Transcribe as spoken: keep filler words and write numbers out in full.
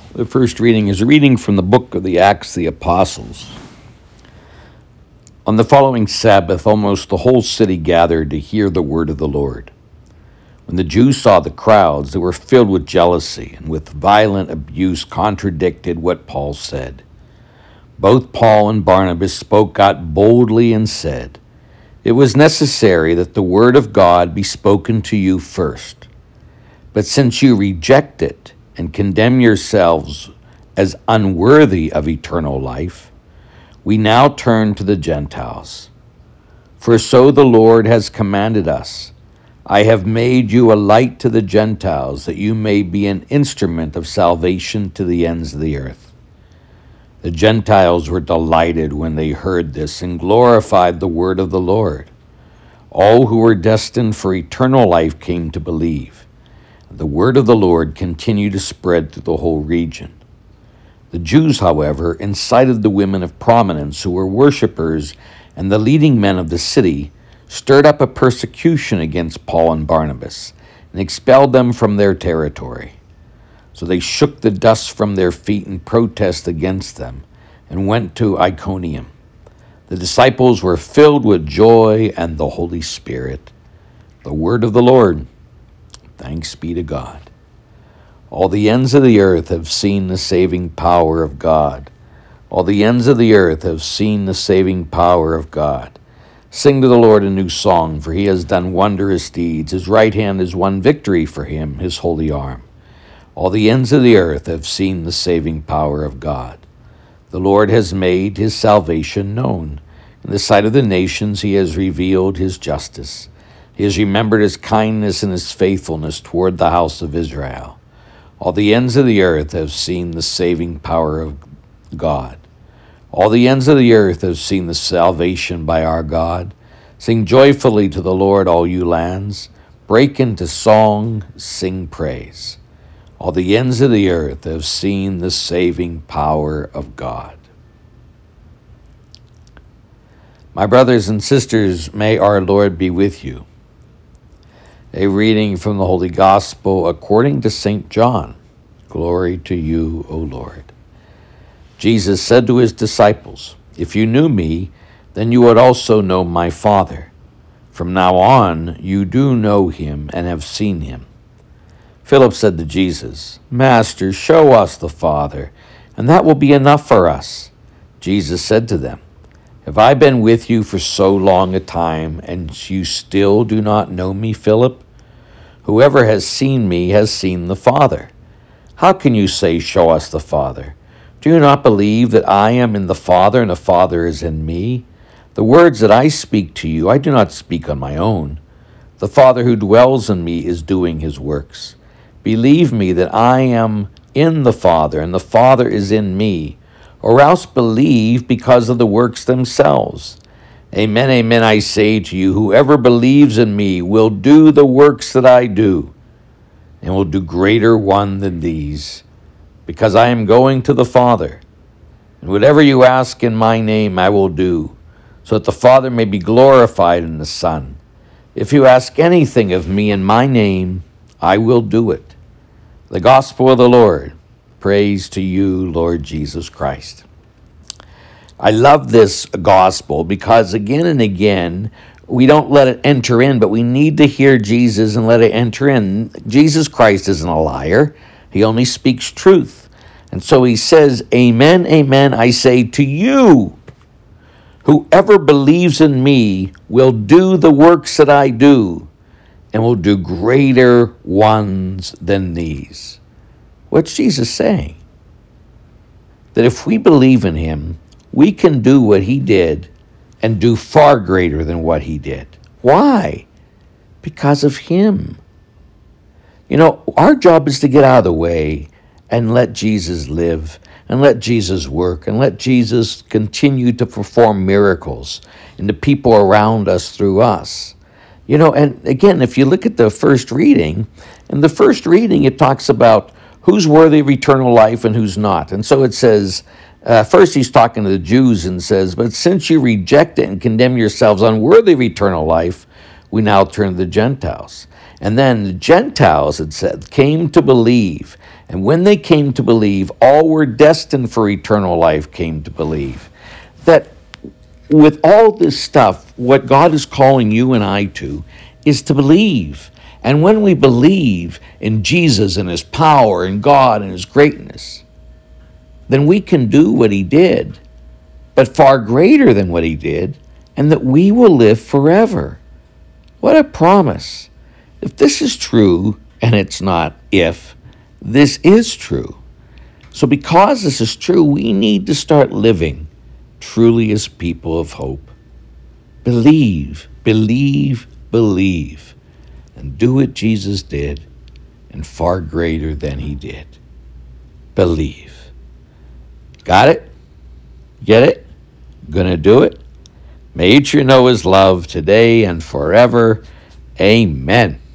The first reading is a reading from the book of the Acts of the Apostles. On the following Sabbath, almost the whole city gathered to hear the word of the Lord. When the Jews saw the crowds, they were filled with jealousy and with violent abuse contradicted what Paul said. Both Paul and Barnabas spoke out boldly and said, "It was necessary that the word of God be spoken to you first. But since you reject it and condemn yourselves as unworthy of eternal life, we now turn to the Gentiles. For so the Lord has commanded us, I have made you a light to the Gentiles, that you may be an instrument of salvation to the ends of the earth." The Gentiles were delighted when they heard this and glorified the word of the Lord. All who were destined for eternal life came to believe. The word of the Lord continued to spread through the whole region. The Jews, however, incited the women of prominence who were worshippers, and the leading men of the city stirred up a persecution against Paul and Barnabas and expelled them from their territory. So they shook the dust from their feet in protest against them and went to Iconium. The disciples were filled with joy and the Holy Spirit. The word of the Lord. Thanks be to God. All the ends of the earth have seen the saving power of God. All the ends of the earth have seen the saving power of God. Sing to the Lord a new song, for he has done wondrous deeds. His right hand has won victory for him, his holy arm. All the ends of the earth have seen the saving power of God. The Lord has made his salvation known. In the sight of the nations he has revealed his justice. He has remembered his kindness and his faithfulness toward the house of Israel. All the ends of the earth have seen the saving power of God. All the ends of the earth have seen the salvation by our God. Sing joyfully to the Lord, all you lands. Break into song, sing praise. All the ends of the earth have seen the saving power of God. My brothers and sisters, may our Lord be with you. A reading from the Holy Gospel according to Saint John. Glory to you, O Lord. Jesus said to his disciples, "If you knew me, then you would also know my Father. From now on, you do know him and have seen him." Philip said to Jesus, "Master, show us the Father, and that will be enough for us." Jesus said to them, "Have I been with you for so long a time, and you still do not know me, Philip? Whoever has seen me has seen the Father. How can you say, 'Show us the Father'? Do you not believe that I am in the Father, and the Father is in me? The words that I speak to you, I do not speak on my own. The Father who dwells in me is doing his works. Believe me that I am in the Father, and the Father is in me, or else believe because of the works themselves. Amen, amen, I say to you, whoever believes in me will do the works that I do, and will do greater one than these, because I am going to the Father. And whatever you ask in my name I will do, so that the Father may be glorified in the Son. If you ask anything of me in my name, I will do it." The Gospel of the Lord. Praise to you, Lord Jesus Christ. I love this gospel because again and again, we don't let it enter in, but we need to hear Jesus and let it enter in. Jesus Christ isn't a liar. He only speaks truth. And so he says, "Amen, amen, I say to you, whoever believes in me will do the works that I do, and will do greater ones than these." What's Jesus saying? That if we believe in him, we can do what he did and do far greater than what he did. Why? Because of him. You know, our job is to get out of the way and let Jesus live, and let Jesus work, and let Jesus continue to perform miracles in the people around us through us. You know, and again, if you look at the first reading, in the first reading it talks about who's worthy of eternal life and who's not. And so it says, uh, first he's talking to the Jews and says, "But since you reject it and condemn yourselves unworthy of eternal life, we now turn to the Gentiles." And then the Gentiles, it said, came to believe. And when they came to believe, all were destined for eternal life came to believe. That with all this stuff, what God is calling you and I to is to believe. And when we believe in Jesus and his power and God and his greatness, then we can do what he did, but far greater than what he did, and that we will live forever. What a promise. If this is true, and it's not if, this is true. So because this is true, we need to start living truly as people of hope. Believe, believe, believe, and do what Jesus did, and far greater than he did. Believe. Got it? Get it? Gonna do it? May each you know his love today and forever. Amen.